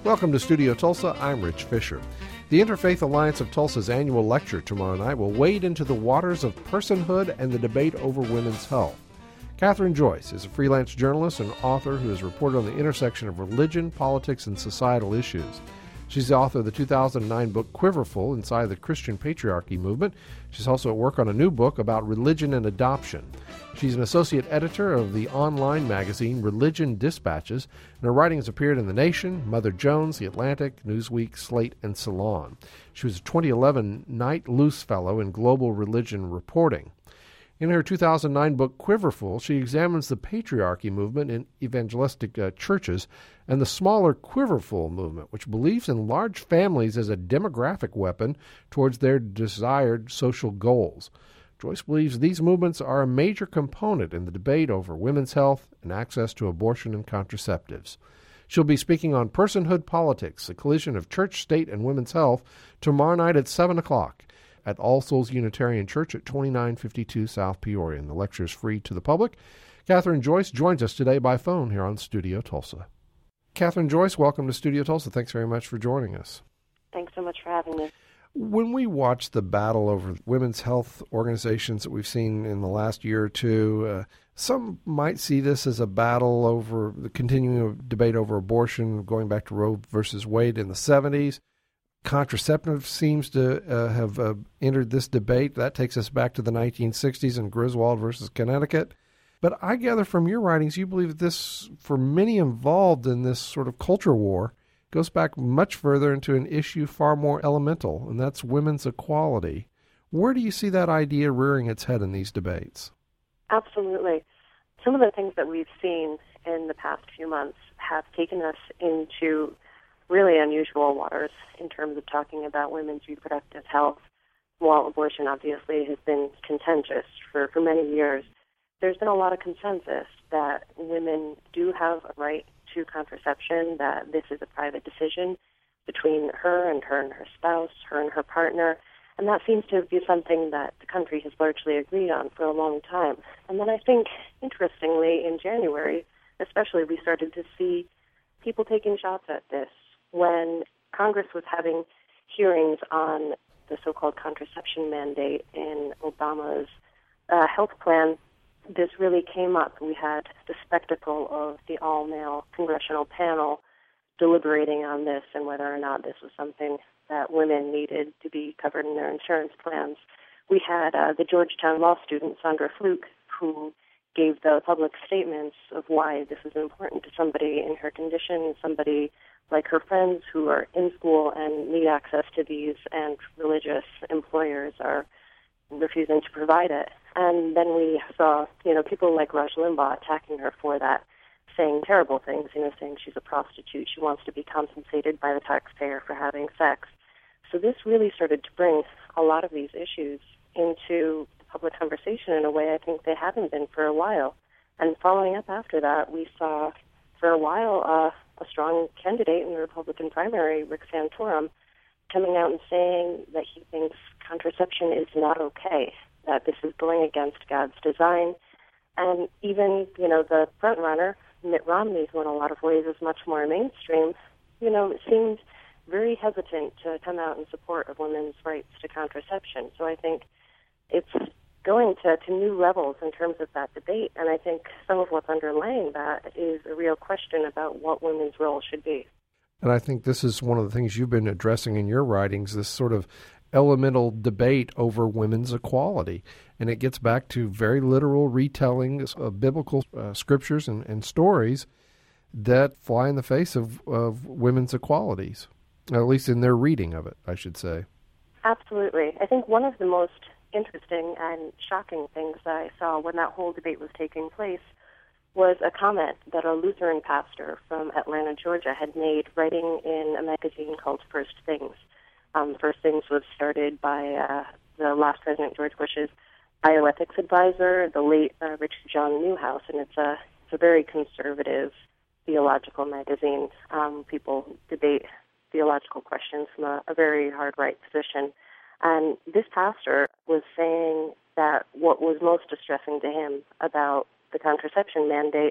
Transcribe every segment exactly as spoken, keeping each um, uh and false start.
Welcome to Studio Tulsa. I'm Rich Fisher. The Interfaith Alliance of Tulsa's annual lecture tomorrow night will wade into the waters of personhood and the debate over women's health. Catherine Joyce is a freelance journalist and author who has reported on the intersection of religion, politics, and societal issues. She's the author of the two thousand nine book Quiverful, Inside the Christian Patriarchy Movement. She's also at work on a new book about religion and adoption. She's an associate editor of the online magazine Religion Dispatches, and her writing has appeared in The Nation, Mother Jones, The Atlantic, Newsweek, Slate, and Salon. She was a twenty eleven Knight Luce Fellow in Global Religion Reporting. In her two thousand nine book Quiverful, she examines the patriarchy movement in evangelistic uh, churches and the smaller Quiverful movement, which believes in large families as a demographic weapon towards their desired social goals. Joyce believes these movements are a major component in the debate over women's health and access to abortion and contraceptives. She'll be speaking on personhood politics, the collision of church, state, and women's health, tomorrow night at seven o'clock. At All Souls Unitarian Church at twenty-nine fifty-two South Peoria. And the lecture is free to the public. Catherine Joyce joins us today by phone here on Studio Tulsa. Catherine Joyce, welcome to Studio Tulsa. Thanks very much for joining us. Thanks so much for having me. When we watch the battle over women's health organizations that we've seen in the last year or two, uh, some might see this as a battle over the continuing debate over abortion, going back to Roe versus Wade in the seventies. Contraceptive seems to uh, have uh, entered this debate. That takes us back to the nineteen sixties and Griswold versus Connecticut. But I gather from your writings, you believe that this, for many involved in this sort of culture war, goes back much further into an issue far more elemental, and that's women's equality. Where do you see that idea rearing its head in these debates? Absolutely. Some of the things that we've seen in the past few months have taken us into really unusual waters in terms of talking about women's reproductive health. While abortion obviously has been contentious for, for many years, there's been a lot of consensus that women do have a right to contraception, that this is a private decision between her and her and her spouse, her and her partner, and that seems to be something that the country has largely agreed on for a long time. And then I think, interestingly, in January, especially, we started to see people taking shots at this. When Congress was having hearings on the so-called contraception mandate in Obama's uh, health plan, this really came up. We had the spectacle of the all-male congressional panel deliberating on this and whether or not this was something that women needed to be covered in their insurance plans. We had uh, the Georgetown law student, Sandra Fluke, who gave the public statements of why this is important to somebody in her condition, somebody like her friends who are in school and need access to these, and religious employers are refusing to provide it. And then we saw, you know, people like Rush Limbaugh attacking her for that, saying terrible things, you know, saying she's a prostitute, she wants to be compensated by the taxpayer for having sex. So this really started to bring a lot of these issues into the public conversation in a way I think they haven't been for a while. And following up after that, we saw for a while uh, a strong candidate in the Republican primary, Rick Santorum, coming out and saying that he thinks contraception is not okay, that this is going against God's design. And even, you know, the front runner, Mitt Romney, who in a lot of ways is much more mainstream, you know, seemed very hesitant to come out in support of women's rights to contraception. So I think it's going to, to new levels in terms of that debate, and I think some of what's underlying that is a real question about what women's role should be. And I think this is one of the things you've been addressing in your writings, this sort of elemental debate over women's equality. And it gets back to very literal retellings of biblical uh, scriptures and, and stories that fly in the face of, of women's equalities, at least in their reading of it, I should say. Absolutely. I think one of the most interesting and shocking things I saw when that whole debate was taking place was a comment that a Lutheran pastor from Atlanta, Georgia, had made writing in a magazine called First Things. Um, First Things was started by uh, the last President George Bush's bioethics advisor, the late uh, Richard John Newhouse, and it's a, it's a very conservative theological magazine. Um, people debate theological questions from a, a very hard right position. And this pastor was saying that what was most distressing to him about the contraception mandate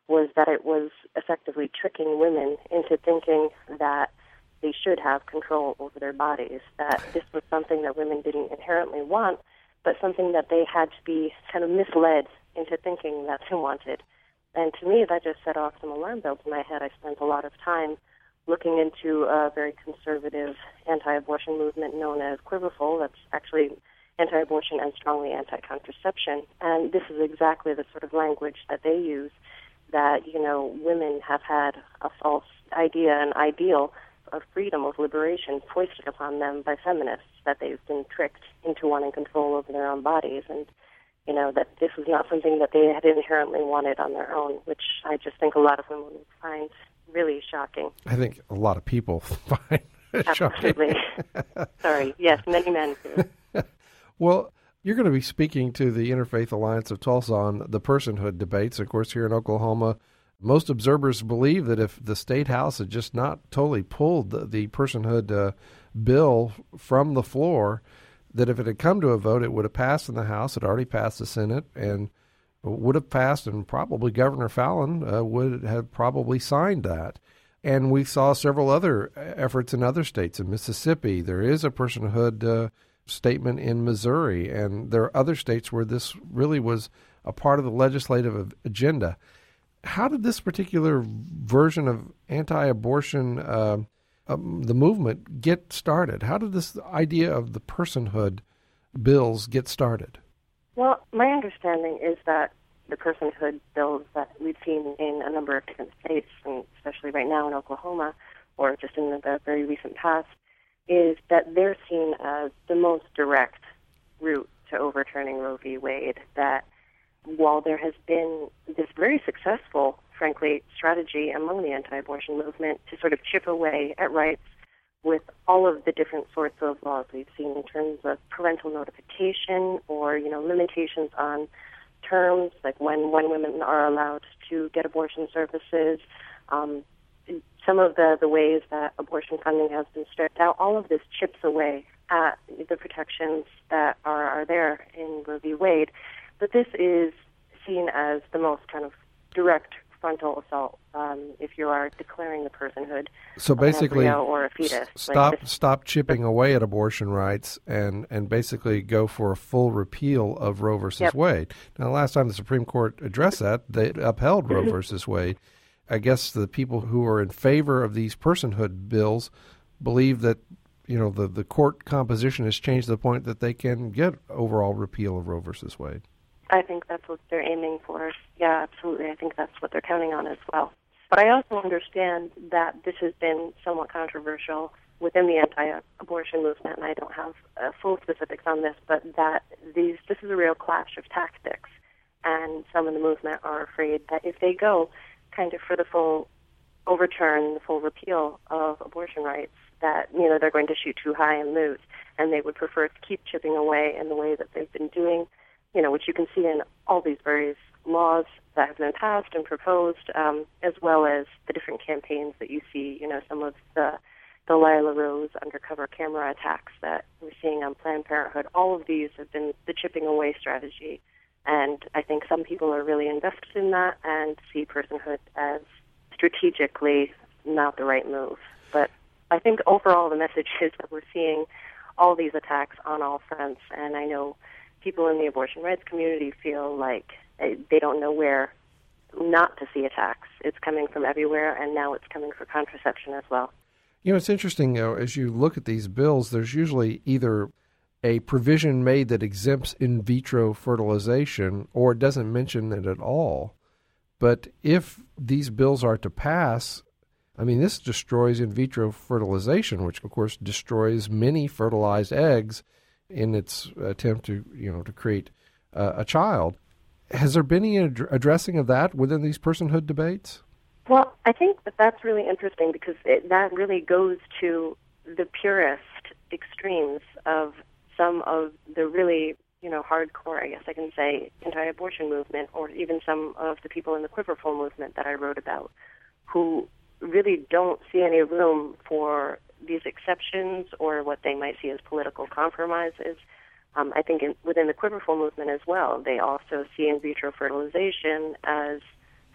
was that it was effectively tricking women into thinking that they should have control over their bodies, that this was something that women didn't inherently want, but something that they had to be kind of misled into thinking that they wanted. And to me, that just set off some alarm bells in my head. I spent a lot of time looking into a very conservative anti-abortion movement known as Quiverful. That's actually anti-abortion and strongly anti-contraception. And this is exactly the sort of language that they use, that, you know, women have had a false idea, an ideal of freedom, of liberation foisted upon them by feminists, that they've been tricked into wanting control over their own bodies, and, you know, that this was not something that they had inherently wanted on their own, which I just think a lot of women would find really shocking. I think a lot of people find shocking. Absolutely. Sorry. Yes, many men do. Well, you're going to be speaking to the Interfaith Alliance of Tulsa on the personhood debates. Of course, here in Oklahoma, most observers believe that if the State House had just not totally pulled the, the personhood uh, bill from the floor, that if it had come to a vote, it would have passed in the House. It already passed the Senate and would have passed, and probably Governor Fallon uh, would have probably signed that. And we saw several other efforts in other states. In Mississippi, there is a personhood uh, statement in Missouri, and there are other states where this really was a part of the legislative agenda. How did this particular version of anti-abortion, uh, um, the movement, get started? How did this idea of the personhood bills get started? Well, my understanding is that the personhood bills that we've seen in a number of different states, and especially right now in Oklahoma, or just in the very recent past, is that they're seen as the most direct route to overturning Roe v. Wade, that while there has been this very successful, frankly, strategy among the anti-abortion movement to sort of chip away at rights with all of the different sorts of laws we've seen in terms of parental notification, or, you know, limitations on terms, like when, when women are allowed to get abortion services, um, some of the, the ways that abortion funding has been stripped out, all of this chips away at the protections that are, are there in Roe v. Wade. But this is seen as the most kind of direct frontal assault um, if you are declaring the personhood so of basically, an embryo or a fetus. Stop like this, stop chipping away at abortion rights and, and basically go for a full repeal of Roe versus yep. Wade. Now, the last time the Supreme Court addressed that, they upheld Roe versus Wade. I guess the people who are in favor of these personhood bills believe that, you know, the, the court composition has changed to the point that they can get overall repeal of Roe versus Wade. I think that's what they're aiming for. Yeah, absolutely. I think that's what they're counting on as well. But I also understand that this has been somewhat controversial within the anti-abortion movement, and I don't have uh, full specifics on this, but that these this is a real clash of tactics. And some in the movement are afraid that if they go kind of for the full overturn, the full repeal of abortion rights, that, you know, they're going to shoot too high and lose, and they would prefer to keep chipping away in the way that they've been doing, you know, which you can see in all these various laws that have been passed and proposed, um, as well as the different campaigns that you see, you know, some of the, the Lila Rose undercover camera attacks that we're seeing on Planned Parenthood. All of these have been the chipping away strategy, and I think some people are really invested in that and see personhood as strategically not the right move. But I think overall the message is that we're seeing all these attacks on all fronts, and I know people in the abortion rights community feel like they don't know where not to see attacks. It's coming from everywhere, and now it's coming for contraception as well. You know, it's interesting, though, as you look at these bills, there's usually either a provision made that exempts in vitro fertilization or it doesn't mention it at all. But if these bills are to pass, I mean, this destroys in vitro fertilization, which, of course, destroys many fertilized eggs in its attempt to, you know, to create uh, a child. Has there been any ad- addressing of that within these personhood debates? Well, I think that that's really interesting because it, that really goes to the purest extremes of some of the really, you know, hardcore, I guess I can say, anti-abortion movement, or even some of the people in the Quiverful movement that I wrote about, who really don't see any room for these exceptions or what they might see as political compromises. Um, I think in, within the Quiverful movement as well, they also see in vitro fertilization as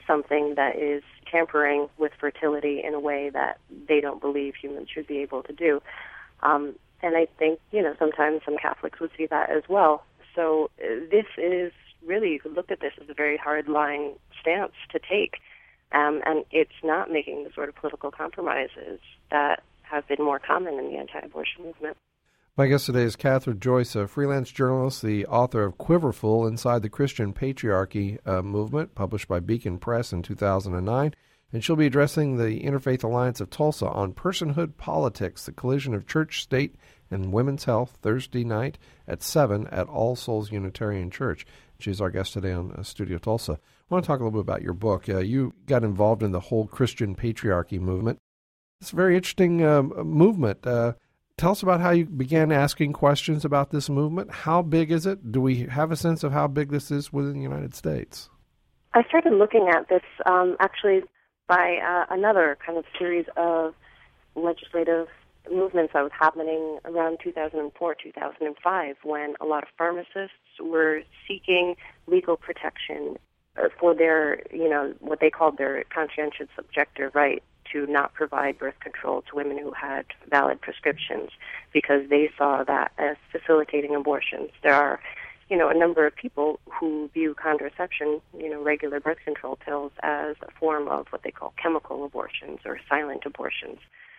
something that is tampering with fertility in a way that they don't believe humans should be able to do. Um, and I think, you know, sometimes some Catholics would see that as well. So uh, this is really, you could look at this as a very hard-line stance to take. Um, and it's not making the sort of political compromises that have been more common in the anti-abortion movement. My guest today is Catherine Joyce, a freelance journalist, the author of Quiverful, Inside the Christian Patriarchy uh, Movement, published by Beacon Press in two thousand nine. And she'll be addressing the Interfaith Alliance of Tulsa on personhood politics, the collision of church, state, and women's health, Thursday night at seven at All Souls Unitarian Church. She's our guest today on uh, Studio Tulsa. I want to talk a little bit about your book. Uh, you got involved in the whole Christian patriarchy movement. It's a very interesting uh, movement. Uh, Tell us about how you began asking questions about this movement. How big is it? Do we have a sense of how big this is within the United States? I started looking at this um, actually by uh, another kind of series of legislative movements that was happening around two thousand four, two thousand five, when a lot of pharmacists were seeking legal protection for their, you know, what they called their conscientious objector right to not provide birth control to women who had valid prescriptions, because they saw that as facilitating abortions. There are, you know, a number of people who view contraception, you know, regular birth control pills, as a form of what they call chemical abortions or silent abortions.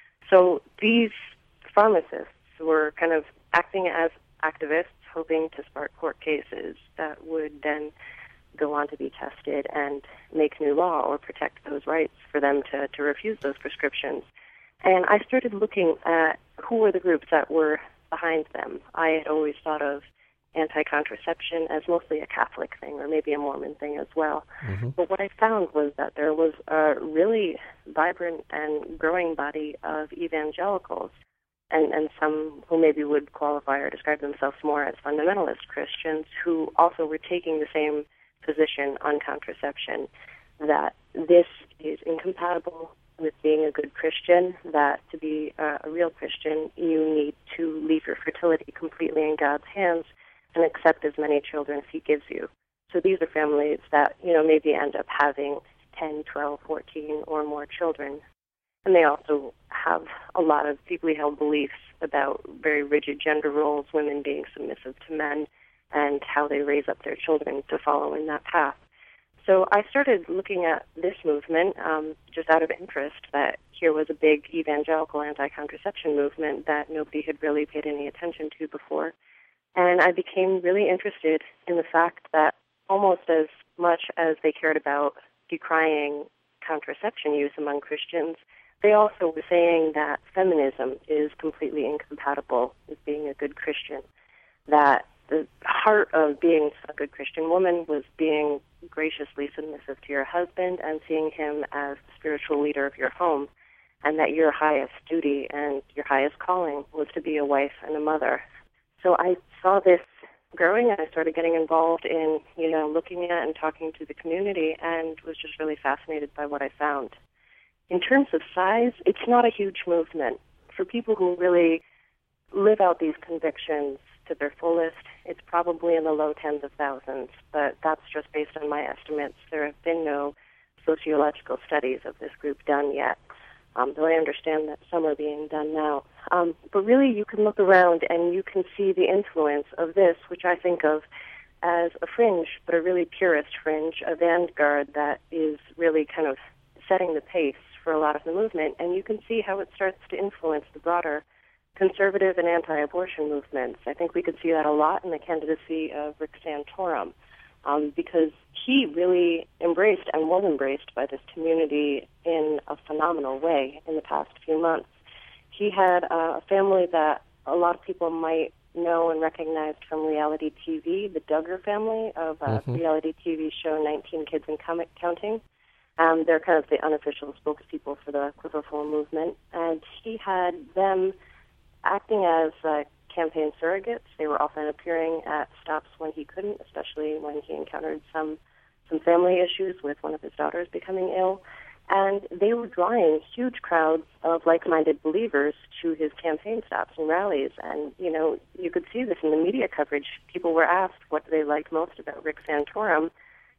So these pharmacists were kind of acting as activists, hoping to spark court cases that would then go on to be tested and make new law or protect those rights for them to, to refuse those prescriptions. And I started looking at who were the groups that were behind them. I had always thought of anti-contraception as mostly a Catholic thing, or maybe a Mormon thing as well. Mm-hmm. But what I found was that there was a really vibrant and growing body of evangelicals, and, and some who maybe would qualify or describe themselves more as fundamentalist Christians, who also were taking the same position on contraception, that this is incompatible with being a good Christian, that to be uh, a real Christian, you need to leave your fertility completely in God's hands and accept as many children as He gives you. So these are families that, you know, maybe end up having ten, twelve, fourteen or more children. And they also have a lot of deeply held beliefs about very rigid gender roles, women being submissive to men, and how they raise up their children to follow in that path. So I started looking at this movement um, just out of interest, that here was a big evangelical anti-contraception movement that nobody had really paid any attention to before. And I became really interested in the fact that almost as much as they cared about decrying contraception use among Christians, they also were saying that feminism is completely incompatible with being a good Christian, that the heart of being a good Christian woman was being graciously submissive to your husband and seeing him as the spiritual leader of your home, and that your highest duty and your highest calling was to be a wife and a mother. So I saw this growing, and I started getting involved in, you know, looking at and talking to the community, and was just really fascinated by what I found. In terms of size, it's not a huge movement. For people who really live out these convictions to their fullest, it's probably in the low tens of thousands, but that's just based on my estimates. There have been no sociological studies of this group done yet, um, though I understand that some are being done now. Um, but really, you can look around and you can see the influence of this, which I think of as a fringe, but a really purist fringe, a vanguard that is really kind of setting the pace for a lot of the movement, and you can see how it starts to influence the broader conservative and anti-abortion movements. I think we could see that a lot in the candidacy of Rick Santorum, um, because he really embraced and was embraced by this community in a phenomenal way in the past few months. He had uh, a family that a lot of people might know and recognize from reality T V, the Duggar family of a mm-hmm. reality T V show nineteen Kids and Counting. Um, they're kind of the unofficial spokespeople for the Quiverful movement, and he had them acting as uh, campaign surrogates. They were often appearing at stops when he couldn't, especially when he encountered some some family issues with one of his daughters becoming ill. And they were drawing huge crowds of like-minded believers to his campaign stops and rallies. And, you know, you could see this in the media coverage. People were asked what they liked most about Rick Santorum,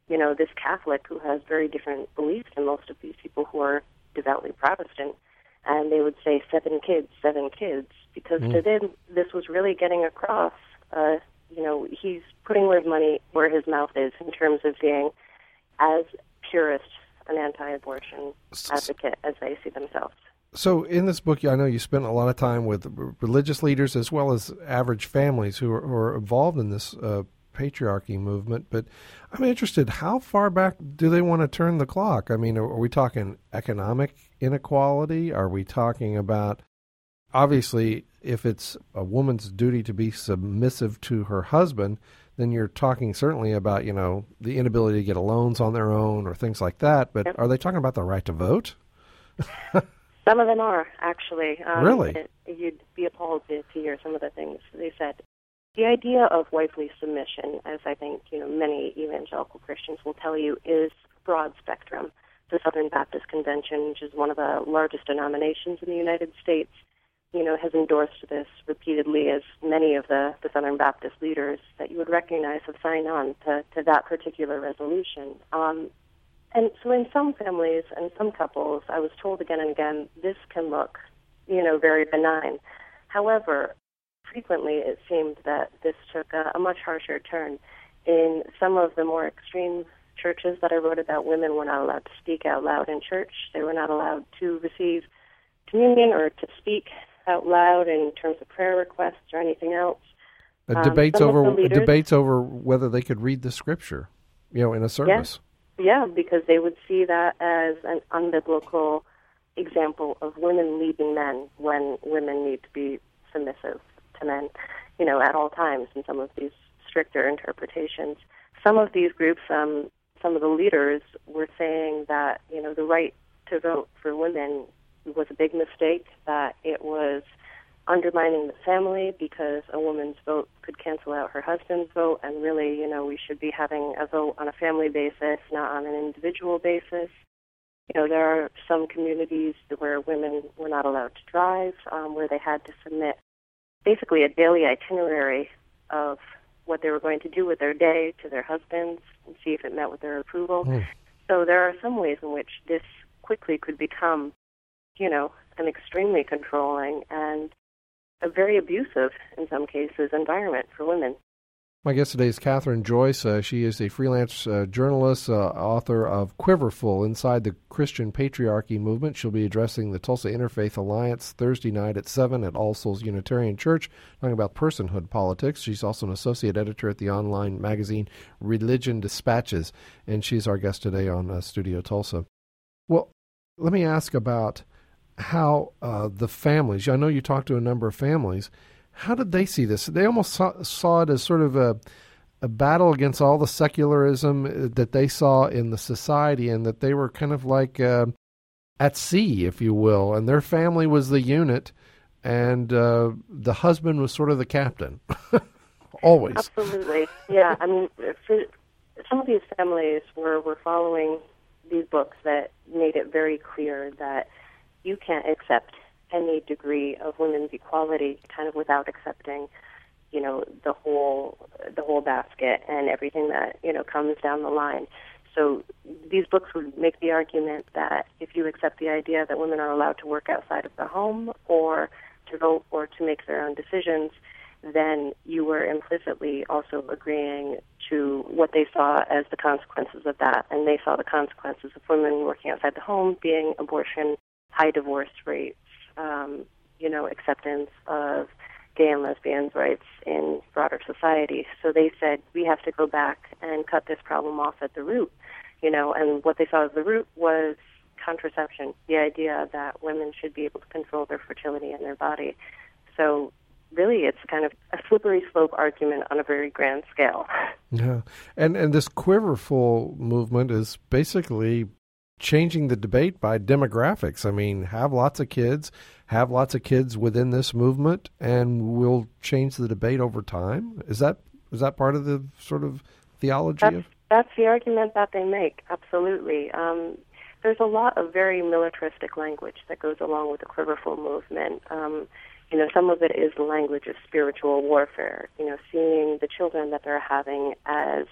you know, this Catholic who has very different beliefs than most of these people who are devoutly Protestant, and they would say seven kids, seven kids, because mm. to them this was really getting across, uh, you know, he's putting where his money, where his mouth is in terms of being as purist an anti-abortion advocate as they see themselves. So in this book, I know you spent a lot of time with religious leaders as well as average families who are, who are involved in this uh, patriarchy movement, but I'm interested, how far back do they want to turn the clock? I mean, are, are we talking economic inequality? Are we talking about, obviously, if it's a woman's duty to be submissive to her husband, then you're talking certainly about, you know, the inability to get loans on their own or things like that, but yep. Are they talking about the right to vote? Some of them are, actually. Um, really? It, you'd be appalled to, to hear some of the things they said. The idea of wifely submission, as I think, you know, many evangelical Christians will tell you, is broad spectrum. The Southern Baptist Convention, which is one of the largest denominations in the United States, you know, has endorsed this repeatedly, as many of the, the Southern Baptist leaders that you would recognize have signed on to, to that particular resolution. Um, and so in some families and some couples, I was told again and again, this can look, you know, very benign. However, frequently it seemed that this took a, a much harsher turn. In some of the more extreme churches that I wrote about, women were not allowed to speak out loud in church. They were not allowed to receive communion or to speak out loud in terms of prayer requests or anything else. Uh, debates um, over leaders, debates over whether they could read the scripture, you know, in a service. Yeah, yeah, because they would see that as an unbiblical example of women leading men when women need to be submissive to men, you know, at all times in some of these stricter interpretations. Some of these groups, um, some of the leaders were saying that, you know, the right to vote for women was a big mistake, that it was undermining the family because a woman's vote could cancel out her husband's vote, and really, you know, we should be having a vote on a family basis, not on an individual basis. You know, there are some communities where women were not allowed to drive, um, where they had to submit basically a daily itinerary of what they were going to do with their day to their husbands and see if it met with their approval. Mm. So there are some ways in which this quickly could become, you know, an extremely controlling and a very abusive, in some cases, environment for women. My guest today is Catherine Joyce. Uh, she is a freelance uh, journalist, uh, author of Quiverful, Inside the Christian Patriarchy Movement. She'll be addressing the Tulsa Interfaith Alliance Thursday night at seven at All Souls Unitarian Church, talking about personhood politics. She's also an associate editor at the online magazine Religion Dispatches, and she's our guest today on uh, Studio Tulsa. Well, let me ask about how uh, the families, I know you talked to a number of families, how did they see this? They almost saw, saw it as sort of a, a battle against all the secularism that they saw in the society, and that they were kind of like uh, at sea, if you will, and their family was the unit, and uh, the husband was sort of the captain, always. Absolutely, yeah. I mean, for some of these families were, were following these books that made it very clear that you can't accept any degree of women's equality kind of without accepting, you know, the whole the whole basket and everything that, you know, comes down the line. So these books would make the argument that if you accept the idea that women are allowed to work outside of the home or to vote or to make their own decisions, then you were implicitly also agreeing to what they saw as the consequences of that. And they saw the consequences of women working outside the home being abortion, high divorce rates, um, you know, acceptance of gay and lesbians' rights in broader society. So they said, we have to go back and cut this problem off at the root, you know, and what they saw as the root was contraception, the idea that women should be able to control their fertility and their body. So really it's kind of a slippery slope argument on a very grand scale. Yeah, and, and this Quiverful movement is basically changing the debate by demographics. I mean, have lots of kids, have lots of kids within this movement, and we'll change the debate over time. Is that is that part of the sort of theology? That's, of? that's the argument that they make, absolutely. Um, there's a lot of very militaristic language that goes along with the Quiverful movement. Um, you know, some of it is the language of spiritual warfare, you know, seeing the children that they're having as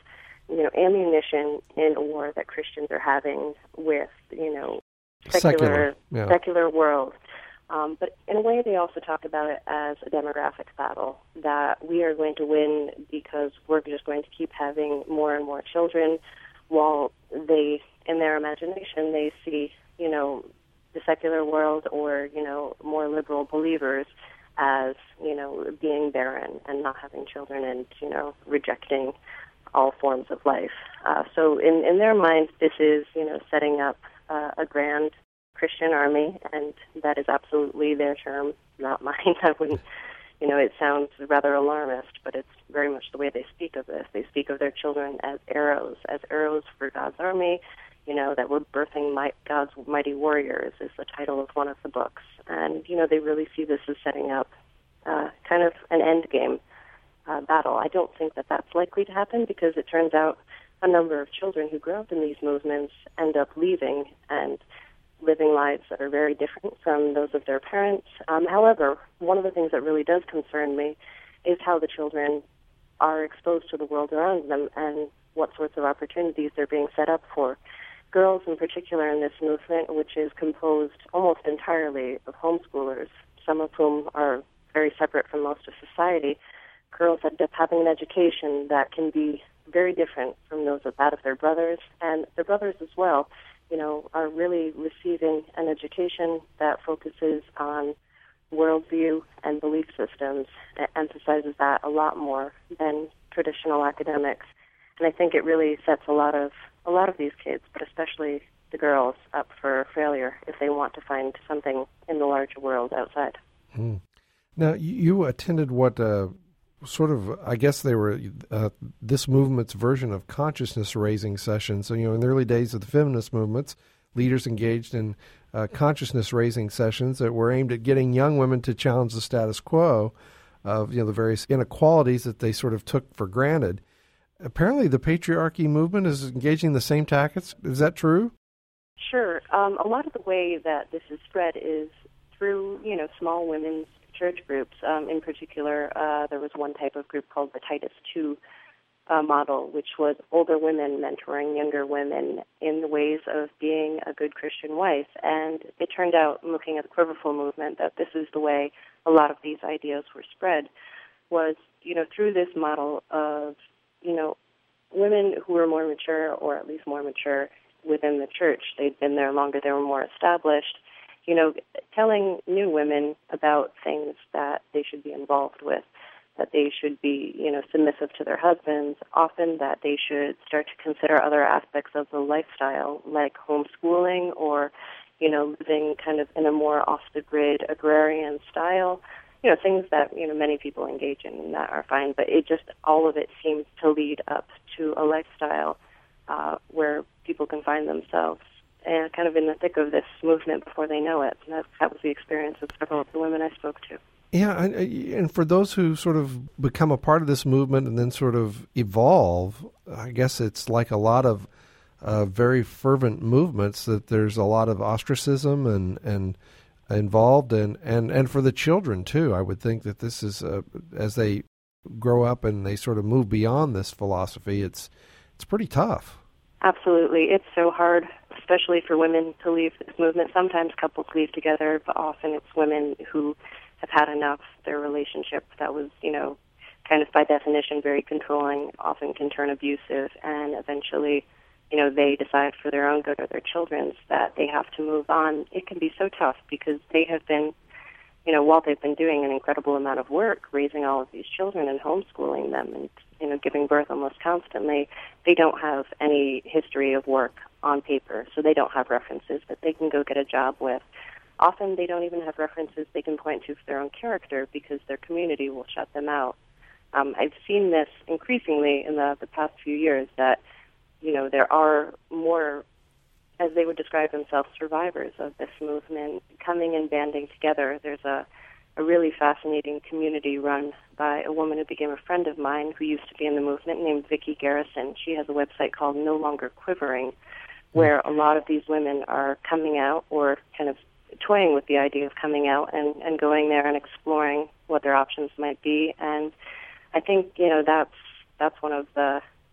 you know, ammunition in a war that Christians are having with, you know, secular secular, yeah. secular world. Um, but in a way, they also talk about it as a demographic battle, that we are going to win because we're just going to keep having more and more children, while they, in their imagination, they see, you know, the secular world or, you know, more liberal believers as, you know, being barren and not having children and, you know, rejecting all forms of life. Uh, so in, in their minds, this is, you know, setting up uh, a grand Christian army, and that is absolutely their term, not mine. I wouldn't, you know, it sounds rather alarmist, but it's very much the way they speak of this. They speak of their children as arrows, as arrows for God's army, you know, that we're birthing might, God's mighty warriors is the title of one of the books. And, you know, they really see this as setting up uh, kind of an end game uh, battle. I don't think that that's likely to happen, because it turns out a number of children who grow up in these movements end up leaving and living lives that are very different from those of their parents. Um, however, one of the things that really does concern me is how the children are exposed to the world around them and what sorts of opportunities they're being set up for. Girls in particular in this movement, which is composed almost entirely of homeschoolers, some of whom are very separate from most of society, girls end up having an education that can be very different from those of that of their brothers, and their brothers as well, you know, are really receiving an education that focuses on worldview and belief systems, that emphasizes that a lot more than traditional academics. And I think it really sets a lot of a lot of these kids, but especially the girls, up for failure if they want to find something in the larger world outside. Mm. Now, you attended what uh, sort of, I guess they were uh, this movement's version of consciousness-raising sessions. So, you know, in the early days of the feminist movements, leaders engaged in uh, consciousness-raising sessions that were aimed at getting young women to challenge the status quo of, you know, the various inequalities that they sort of took for granted. Apparently, the patriarchy movement is engaging the same tactics. Is that true? Sure. Um, a lot of the way that this is spread is through, you know, small women's church groups. Um, in particular, uh, there was one type of group called the Titus two uh, model, which was older women mentoring younger women in the ways of being a good Christian wife. And it turned out, looking at the Quiverful movement, that this is the way a lot of these ideas were spread, was, you know, through this model of, you know, women who were more mature, or at least more mature within the church. They'd been there longer, they were more established, you know, telling new women about things that they should be involved with, that they should be, you know, submissive to their husbands, often that they should start to consider other aspects of the lifestyle, like homeschooling or, you know, living kind of in a more off-the-grid agrarian style. You know, things that, you know, many people engage in and that are fine, but it just, all of it seems to lead up to a lifestyle uh, where people can find themselves and kind of in the thick of this movement before they know it. And that, that was the experience of several of the women I spoke to. Yeah, and, and for those who sort of become a part of this movement and then sort of evolve, I guess it's like a lot of uh, very fervent movements that there's a lot of ostracism and, and involved, and, and, and for the children too. I would think that this is, uh, as they grow up and they sort of move beyond this philosophy, it's it's pretty tough. Absolutely. It's so hard, especially for women to leave this movement. Sometimes couples leave together, but often it's women who have had enough. Their relationship that was, you know, kind of by definition very controlling, often can turn abusive, and eventually, you know, they decide for their own good or their children's that they have to move on. It can be so tough because they have been, you know, while they've been doing an incredible amount of work raising all of these children and homeschooling them and, you know, giving birth almost constantly, they don't have any history of work on paper, so they don't have references that they can go get a job with. Often they don't even have references they can point to for their own character because their community will shut them out. Um, I've seen this increasingly in the, the past few years that, you know, there are more, as they would describe themselves, survivors of this movement coming and banding together. There's a, a really fascinating community run by a woman who became a friend of mine who used to be in the movement named Vicki Garrison. She has a website called No Longer Quivering, where a lot of these women are coming out or kind of toying with the idea of coming out and, and going there and exploring what their options might be. And I think, you know, that's that's one of the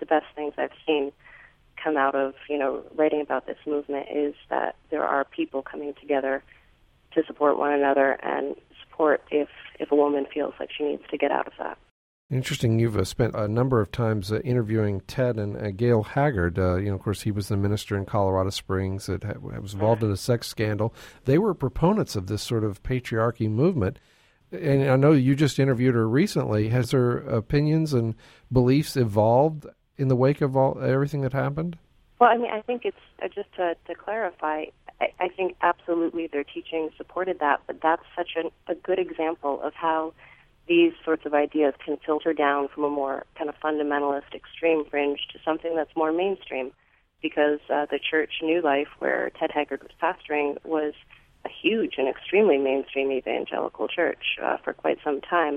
the best things I've seen come out of, you know, writing about this movement is that there are people coming together to support one another and support if, if a woman feels like she needs to get out of that. Interesting. You've uh, spent a number of times uh, interviewing Ted and uh, Gail Haggard. Uh, you know, of course, he was the minister in Colorado Springs that ha- was involved in a sex scandal. They were proponents of this sort of patriarchy movement. And I know you just interviewed her recently. Has her opinions and beliefs evolved in the wake of all everything that happened? Well, I mean, I think it's, uh, just to, to clarify, I, I think absolutely their teaching supported that, but that's such an, a good example of how these sorts of ideas can filter down from a more kind of fundamentalist extreme fringe to something that's more mainstream, because uh, the church New Life, where Ted Haggard was pastoring, was a huge and extremely mainstream evangelical church uh, for quite some time.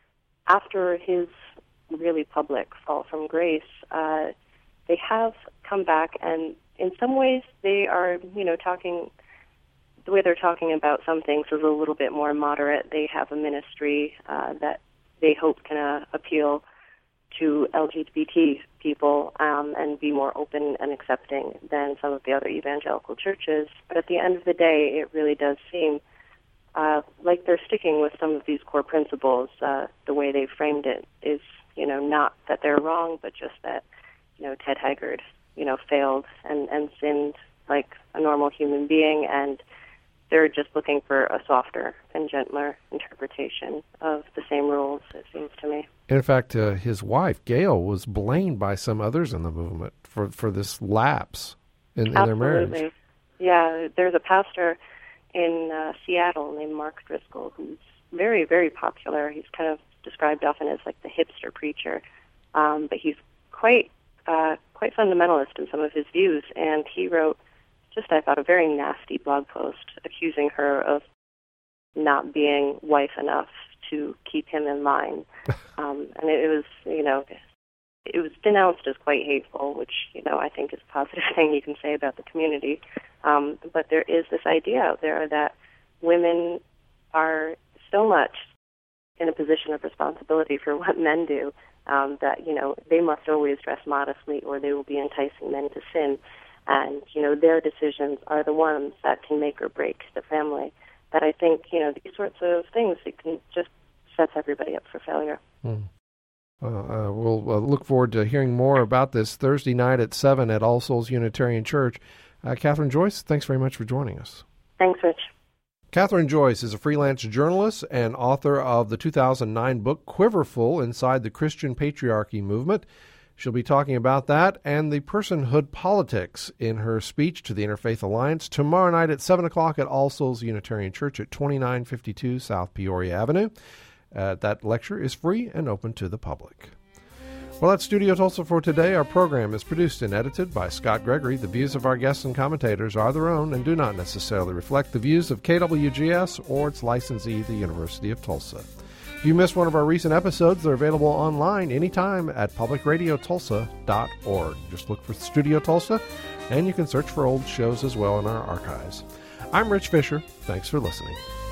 After his really public fall from grace, uh, they have come back, and in some ways they are, you know, talking... The way they're talking about some things is a little bit more moderate. They have a ministry uh, that they hope can uh, appeal to L G B T people um, and be more open and accepting than some of the other evangelical churches. But at the end of the day, it really does seem uh, like they're sticking with some of these core principles. Uh, the way they framed it is, you know, not that they're wrong, but just that, you know, Ted Haggard, you know, failed and, and sinned like a normal human being, and they're just looking for a softer and gentler interpretation of the same rules, it seems to me. In fact, uh, his wife, Gail, was blamed by some others in the movement for, for this lapse in, in their marriage. Absolutely. Yeah, there's a pastor in uh, Seattle named Mark Driscoll who's very, very popular. He's kind of described often as like the hipster preacher, um, but he's quite, uh, quite fundamentalist in some of his views, and he wrote just, I thought, a very nasty blog post accusing her of not being wife enough to keep him in line. Um, and it, it was, you know, it was denounced as quite hateful, which, you know, I think is a positive thing you can say about the community. Um, but there is this idea out there that women are so much in a position of responsibility for what men do um, that, you know, they must always dress modestly or they will be enticing men to sin. And, you know, their decisions are the ones that can make or break the family. That I think, you know, these sorts of things, it can just sets everybody up for failure. Hmm. Uh, uh, we'll uh, look forward to hearing more about this Thursday night at seven at All Souls Unitarian Church. Uh, Catherine Joyce, thanks very much for joining us. Thanks, Rich. Catherine Joyce is a freelance journalist and author of the two thousand nine book Quiverful Inside the Christian Patriarchy Movement. She'll be talking about that and the personhood politics in her speech to the Interfaith Alliance tomorrow night at seven o'clock at All Souls Unitarian Church at twenty-nine fifty-two South Peoria Avenue. Uh, that lecture is free and open to the public. Well, that's Studio Tulsa for today. Our program is produced and edited by Scott Gregory. The views of our guests and commentators are their own and do not necessarily reflect the views of K W G S or its licensee, the University of Tulsa. If you missed one of our recent episodes, they're available online anytime at public radio tulsa dot org. Just look for Studio Tulsa, and you can search for old shows as well in our archives. I'm Rich Fisher. Thanks for listening.